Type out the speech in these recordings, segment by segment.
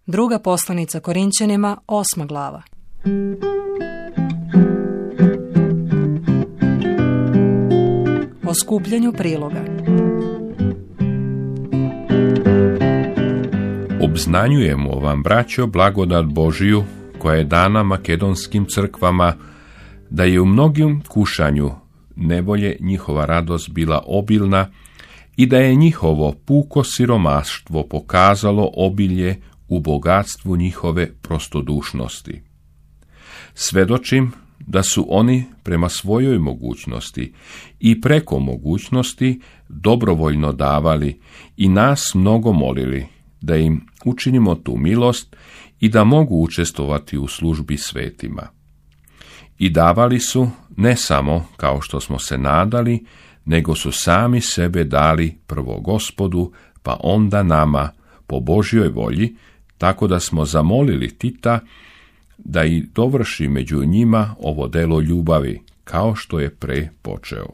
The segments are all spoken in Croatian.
Druga poslanica Korinćanima, 8. glava. O skupljanju priloga. Obznanjujemo vam, braćo, blagodat Božiju koja je dana makedonskim crkvama, da je u mnogim kušanju nevolje njihova radost bila obilna i da je njihovo puko siromaštvo pokazalo obilje u bogatstvu njihove prostodušnosti. Svedočim da su oni prema svojoj mogućnosti i preko mogućnosti dobrovoljno davali i nas mnogo molili da im učinimo tu milost i da mogu učestvovati u službi svetima. I davali su ne samo kao što smo se nadali, nego su sami sebe dali prvo Gospodu, pa onda nama po Božjoj volji, tako da smo zamolili Tita da i dovrši među njima ovo delo ljubavi, kao što je pre počeo.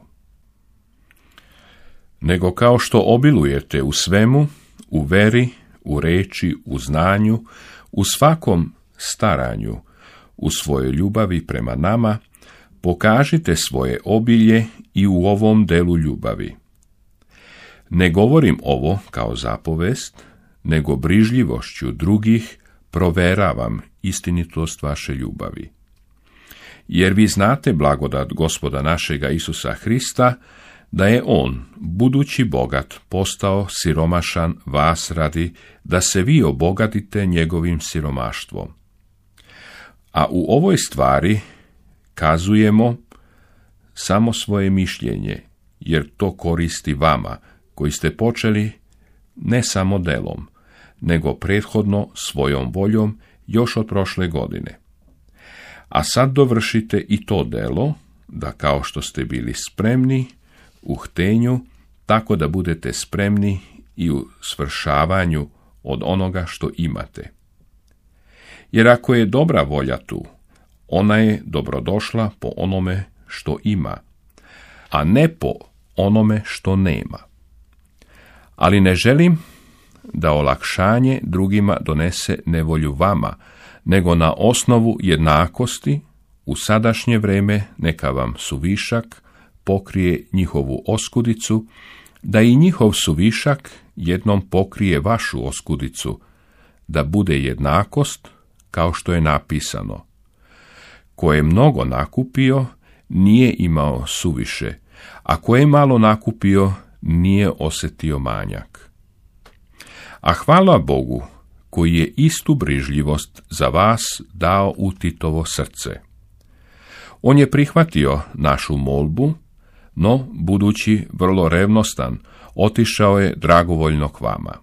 Nego kao što obilujete u svemu, u veri, u reči, u znanju, u svakom staranju, u svojoj ljubavi prema nama, pokažite svoje obilje i u ovom delu ljubavi. Ne govorim ovo kao zapovest, nego brižljivošću drugih proveravam istinitost vaše ljubavi. Jer vi znate blagodat Gospoda našega Isusa Hrista, da je on, budući bogat, postao siromašan vas radi, da se vi obogatite njegovim siromaštvom. A u ovoj stvari kazujemo samo svoje mišljenje, jer to koristi vama, koji ste počeli ne samo delom, nego prethodno svojom voljom još od prošle godine. A sad dovršite i to delo, da kao što ste bili spremni u htenju, tako da budete spremni i u svršavanju od onoga što imate. Jer ako je dobra volja tu, ona je dobrodošla po onome što ima, a ne po onome što nema. Ali ne želim da olakšanje drugima donese nevolju vama, nego na osnovu jednakosti u sadašnje vreme neka vam suvišak pokrije njihovu oskudicu, da i njihov suvišak jednom pokrije vašu oskudicu, da bude jednakost kao što je napisano. Ko je mnogo nakupio, nije imao suviše, a ko je malo nakupio, nije osjetio manjak. A hvala Bogu, koji je istu brižljivost za vas dao u Titovo srce. On je prihvatio našu molbu, no, budući vrlo revnostan, otišao je dragovoljno k vama.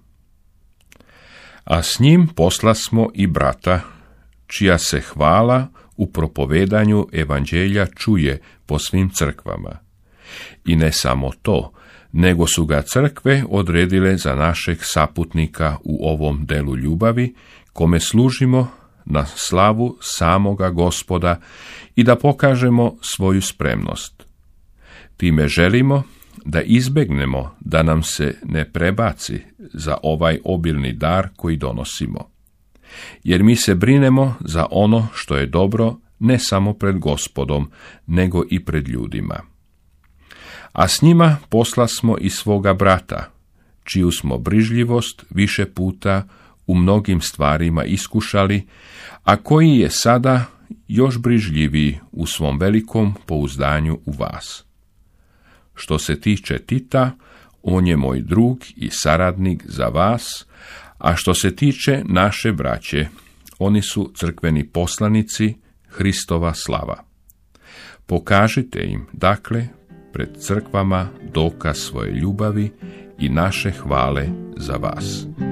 A s njim poslasmo i brata, čija se hvala u propovedanju evanđelja čuje po svim crkvama. I ne samo to, nego su ga crkve odredile za našeg saputnika u ovom delu ljubavi, kome služimo na slavu samoga Gospoda i da pokažemo svoju spremnost. Time želimo da izbegnemo da nam se ne prebaci za ovaj obilni dar koji donosimo. Jer mi se brinemo za ono što je dobro ne samo pred Gospodom, nego i pred ljudima. A s njima poslasmo i svoga brata, čiju smo brižljivost više puta u mnogim stvarima iskušali, a koji je sada još brižljiviji u svom velikom pouzdanju u vas. Što se tiče Tita, on je moj drug i saradnik za vas, a što se tiče naše braće, oni su crkveni poslanici, Hristova slava. Pokažite im, dakle, pred crkvama dokaz svoje ljubavi i naše hvale za vas.